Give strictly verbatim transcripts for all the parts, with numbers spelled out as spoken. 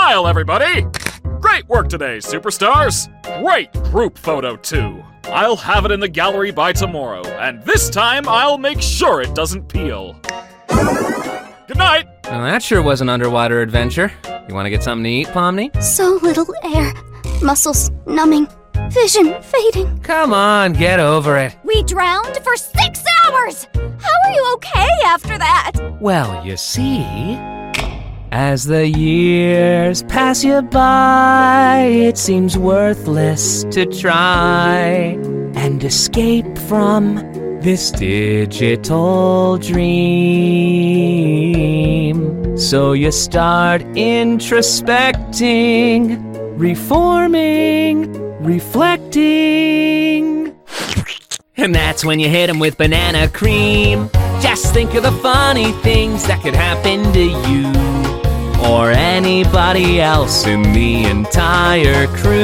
Smile, everybody! Great work today, superstars! Great group photo, too. I'll have it in the gallery by tomorrow, and this time I'll make sure it doesn't peel. Good night! Well, that sure was an underwater adventure. You want to get something to eat, Pomni? So little air. Muscles numbing. Vision fading. Come on, get over it. We drowned for six hours! How are you okay after that? Well, you see, as the years pass you by, it seems worthless to try and escape from this digital dream. So you start introspecting, reforming, reflecting. And that's when you hit 'em with banana cream. Just think of the funny things that could happen to you or anybody else in the entire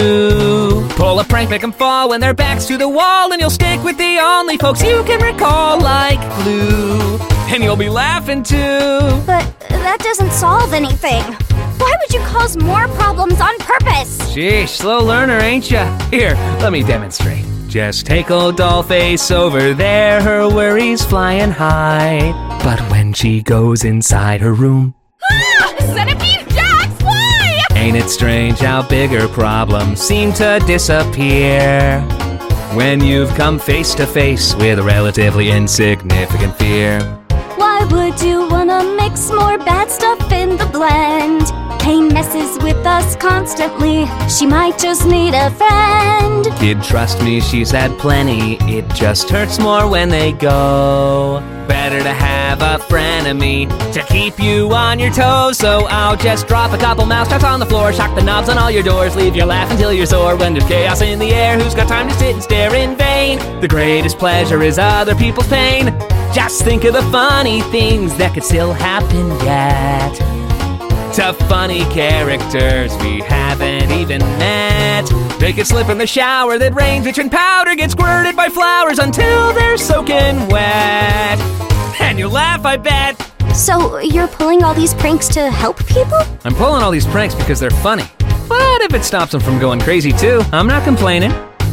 crew. Pull a prank, make 'em fall when their back's to the wall, and you'll stick with the only folks you can recall like glue. And you'll be laughing too. But that doesn't solve anything. Why would you cause more problems on purpose? Sheesh, slow learner, ain't ya? Here, let me demonstrate. Just take old Dollface over there, her worries flying high. But when she goes inside her room, Ah! Centipede Jax, why? ain't it strange how bigger problems seem to disappear when you've come face to face with a relatively insignificant fear? Why would you wanna mix more bad stuff in the blend? Pain messes with us constantly. She might just need a friend. Kid, trust me, she's had plenty. It just hurts more when they go. Better to have a frenemy to keep you on your toes. So I'll just drop a couple mousetraps on the floor, shock the knobs on all your doors, leave you laugh until you're sore. When there's chaos in the air, who's got time to sit and stare in vain? The greatest pleasure is other people's pain. Just think of the funny things that could still happen yet. To funny characters we haven't even met. They could slip in the shower that rains rich in powder, get squirted by flowers until they're soaking wet. And you'll laugh, I bet. So you're pulling all these pranks to help people? I'm pulling all these pranks because they're funny. But if it stops them from going crazy too, I'm not complaining.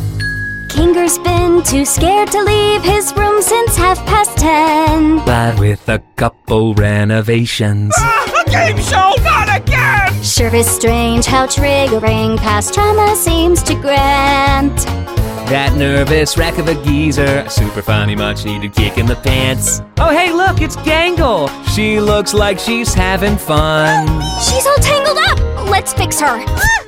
Kinger's been too scared to leave his room since half past ten. But with a couple renovations. Ah, a game show, not again! Sure is strange how triggering past trauma seems to grant. That nervous wreck of a geezer, a super funny much needed kick in the pants. Oh hey look, it's Gangle! She looks like she's having fun. She's all tangled up! Let's fix her!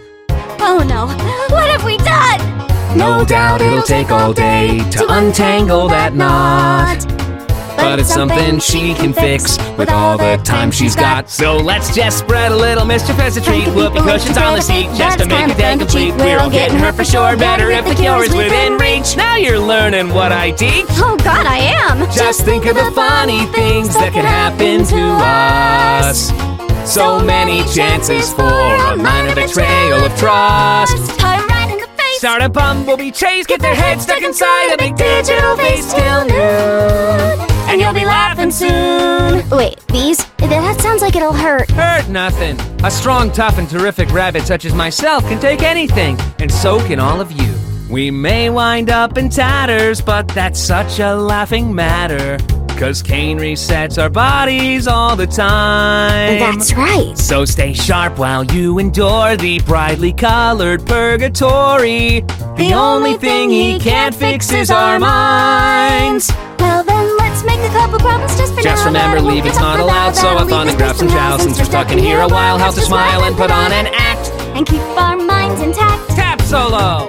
Oh no, what have we done? No doubt it'll take all day to untangle that knot. But it's something she can fix with all the time she's got. So let's just spread a little mischief as a treat. Whoopee cushions on the seat just to make it day complete. We're all getting her for sure, better if the cure is within reach. Now you're learning what I teach. Oh God, I am! Just think of the funny things that can happen to us. So many chances for a minor betrayal of trust. Time right in the face! Start a bumblebee chase, get their head stuck inside a big digital face till noon. And you'll be laughing soon. Wait, bees? That sounds like it'll hurt. Hurt nothing. A strong, tough, and terrific rabbit such as myself can take anything, and so can all of you. We may wind up in tatters, but that's such a laughing matter. Cause Kane resets our bodies all the time. That's right. So stay sharp while you endure the brightly colored purgatory. The only thing he can't fix is our minds. Well then, let's make a couple problems just for now. Just remember, leave it's not allowed, so have fun and grab some chow. Since we're stuck in here a while, help to smile and put on an act. And keep our minds intact. Tap solo!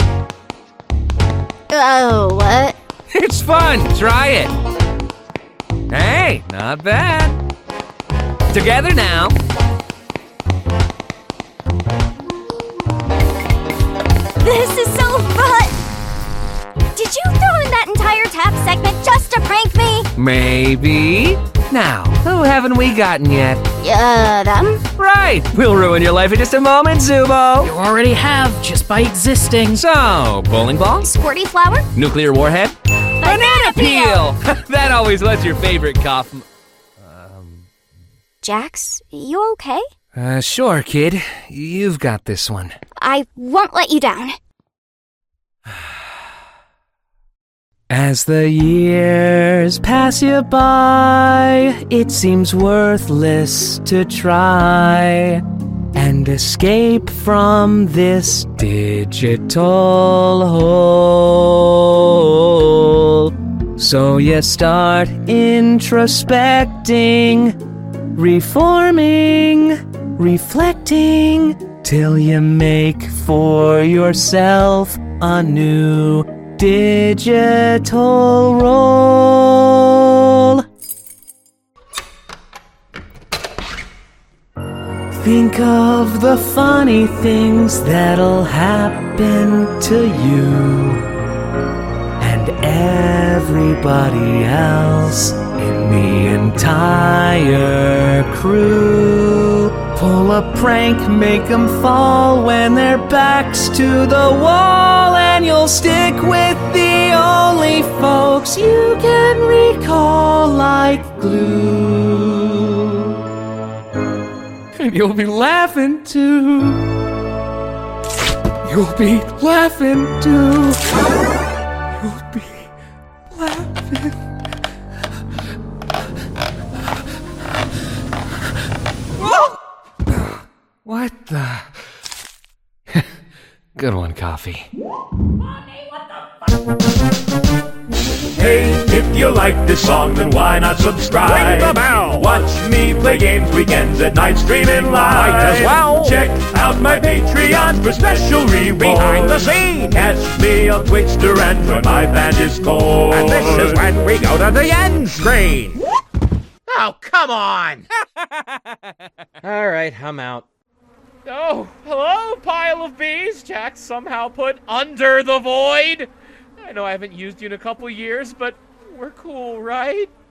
Oh, what? It's fun, try it. Hey, not bad. Together now. This is so fun! Did you throw in that entire tap segment just to prank me? Maybe. Now, who haven't we gotten yet? Uh, them? Right, we'll ruin your life in just a moment, Zubo. You already have, just by existing. So, bowling ball? Squirty flower? Nuclear warhead? Banana peel! That always was your favorite cough. Jax, you okay? Uh, sure, kid. You've got this one. I won't let you down. As the years pass you by, it seems worthless to try and escape from this digital hole. So you start introspecting, reforming, reflecting, till you make for yourself a new digital role. Think of the funny things that'll happen to you and everybody else in the entire crew. Pull a prank, make them fall when their back's to the wall, and you'll stick with the only folks you can recall like glue. And you'll be laughing too. You'll be laughing too. You'll be laughing. What the? Good one, Coffee. Hey, if you like this song, then why not subscribe? Ring the bell. Watch me play games weekends at night, streaming live. Might as well. Check out my Patreon for special rewards. Behind the scenes. Catch me on Twitchster and when my band is cold. And this is when we go to the end screen. Oh, come on! All right, I'm out. Oh, hello, pile of bees. Jack somehow put under the void. I know I haven't used you in a couple years, but we're cool, right?